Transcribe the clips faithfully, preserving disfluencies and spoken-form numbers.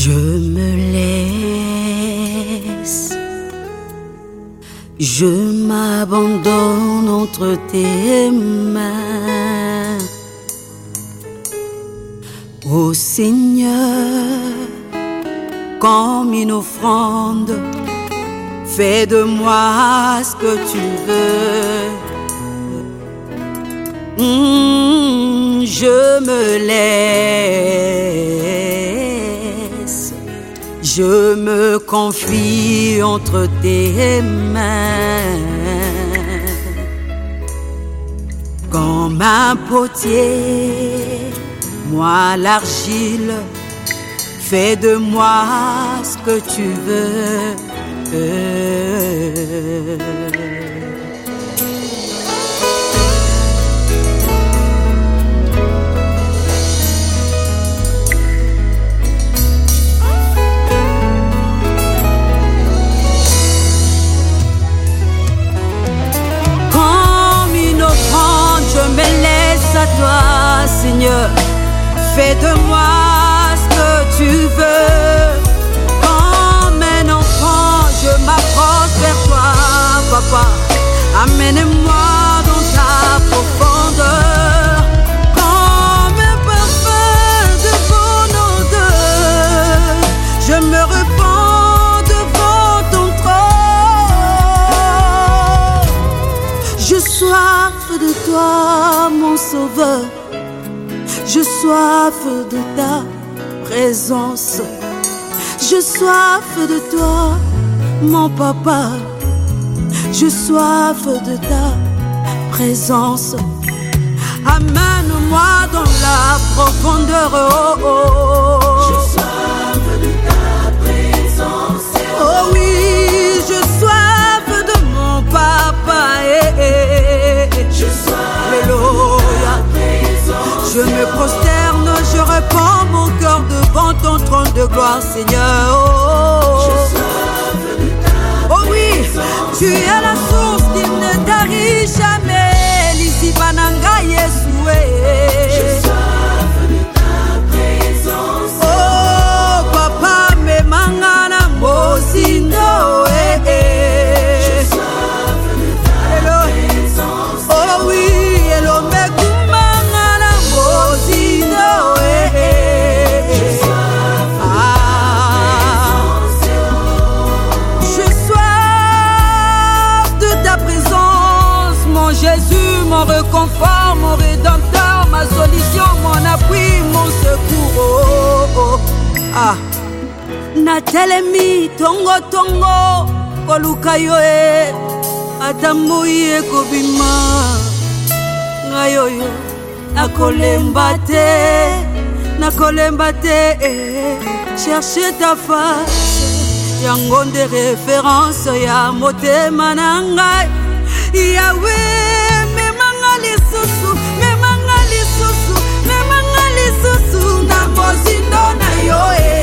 Je me laisse, je m'abandonne entre tes mains. Ô Seigneur, comme une offrande, fais de moi ce que tu veux. Mmh, je me laisse, je me confie entre tes mains. Comme un potier, moi l'argile, fais de moi ce que tu veux. Toi, Seigneur, fais de moi ce que tu veux. Comme un enfant, je m'approche vers toi, Papa. Amène-moi dans ta profondeur. Comme un parfum de bonne odeur, je me répands devant ton trône. Je soif de toi, mon sauveur, je soif de ta présence. Je soif de toi, mon papa, je soif de ta présence. Amène-moi dans la profondeur, oh, oh. Je soif de ta présence. Oh oui, je soif de mon papa, eh, eh, eh. Je soif. Alléluia. Je me prosterne, je répands mon cœur devant ton trône de gloire, Seigneur. Oh, je soif de ta oh oui, présence. tu es la source qui ne tarit jamais. L'ici bananga Yesoué. Je soif de ta présence. Oh, papa me mangana mosindo, eh, eh. Je soif de ta présence. Oh oui, elombe. Jésus, mon réconfort, mon rédempteur, ma solution, mon appui, mon secours. Oh, oh. Ah, natelemi tongo tongo koluka yo e atamui ekobima ngayoyo nakolemba te nakolemba te eh. Chercher ta face yango nde référence ya motema na ngai Yahweh, memanga lisusu, memanga lisusu, memanga lisusu, na mozindo na yo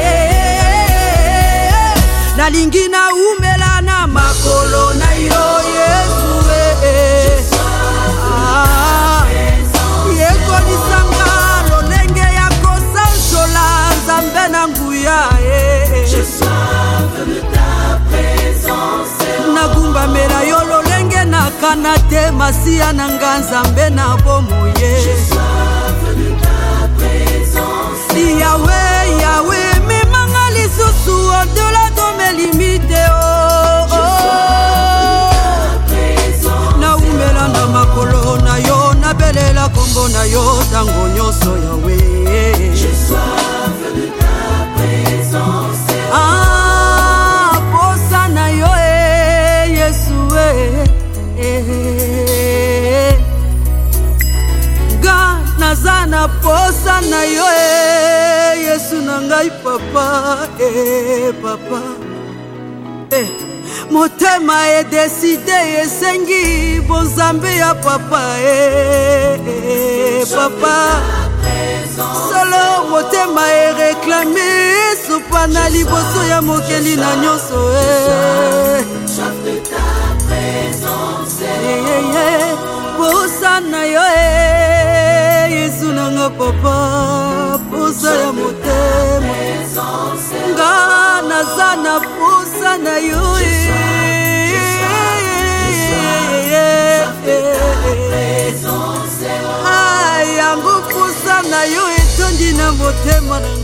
eh. Nalingi na umela na makolo na yo Yesu eh. Ah, yekolisanga lolenge ya kosanzola Nzambe na nguya eh. Je soif de ta présence. Nagumba mela yo lolenge na kanate masia na Nzambe na bomoye. Je soif de ta présence. Yahweh, Yahweh, memanga lisusu au-delà de mes limites. Oh, oh. Na umela na makolo na yo na belela kombo na yo tango nyonso Yahweh. Je soif de ta présence. Ah, posa na yo eh, Yesu eh, eh. Ga nazana posa na yo eh, Yesu na ngai papa eh, papa eh. Motema e décidé esengi bonzambe ya papa eh, eh, papa solo motema e réclamé supana liboso ya mokeli na nyonso eh. Posa na yo eh, Yesu nanga papa posa ya motema na posa na yo yango posa na yo etondi na motema na